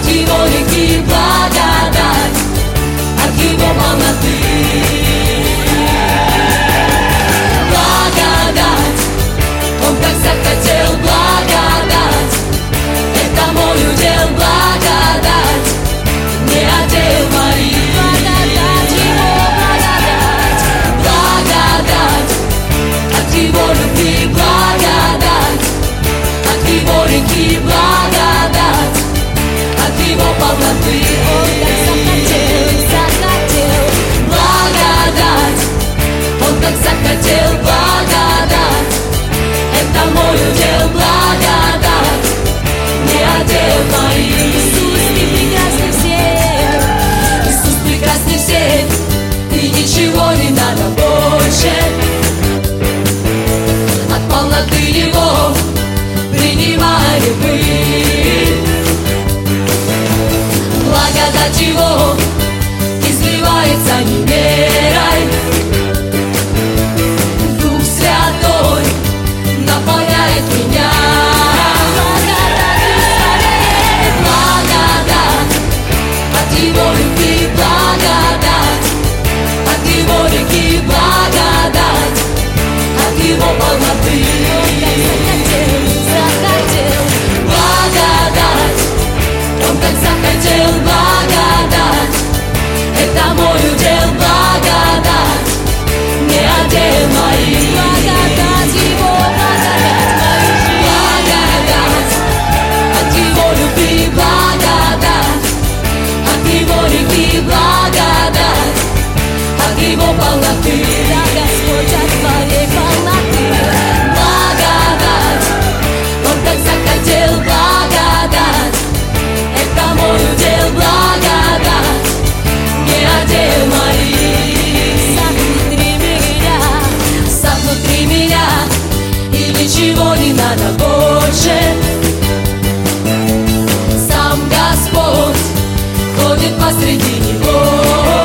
Его реки благодать, от Его полноты. Благодать, Он как захотел благодать, это мой удел благодать, не отдел моих. Благодать, Его благодать, благодать, от Его любви благодать, от Его реки благодать, от Его полноты. Он так захотел благодать, Он так захотел благодать, это мой удел благодать, не отдел моих. Иисус, Ты прекрасней всех, Иисус прекрасней всех, и ничего не надо больше. От полноты Его принимаем мы. Благодать Его изливается не мерой. Дух Святой наполняет меня. Благодать, от Его любви благодать, от Его реки благодать, от Его полноты. Благодать, Он так захотел благодать, это мой удел благодать, не отдел моих. Благодать, Его благодать, от Его любви благодать, от Его реки благодать, от Его полноты. Да, Господь, от Твоей полноты. Благодать, Он так захотел благодать, это мой удел благодать, не отдел моих. Сам внутри меня, и ничего не надо больше. Сам Господь ходит посреди него.